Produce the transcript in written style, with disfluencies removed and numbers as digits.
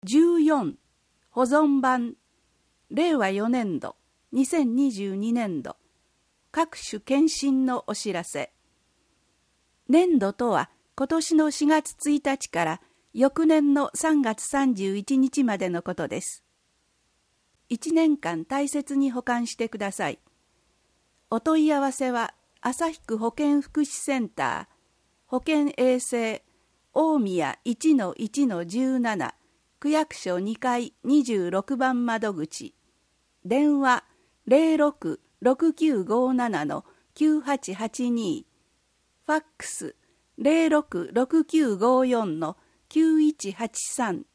14保存版令和4年度2022年度各種検診のお知らせ。年度とは今年の4月1日から翌年の3月31日までのことです。1年間大切に保管してください。お問い合わせは旭区保健福祉センター保健衛生大宮 1-1-17 区役所2階26番窓口、電話 066957-9882、ファックス 066954-9183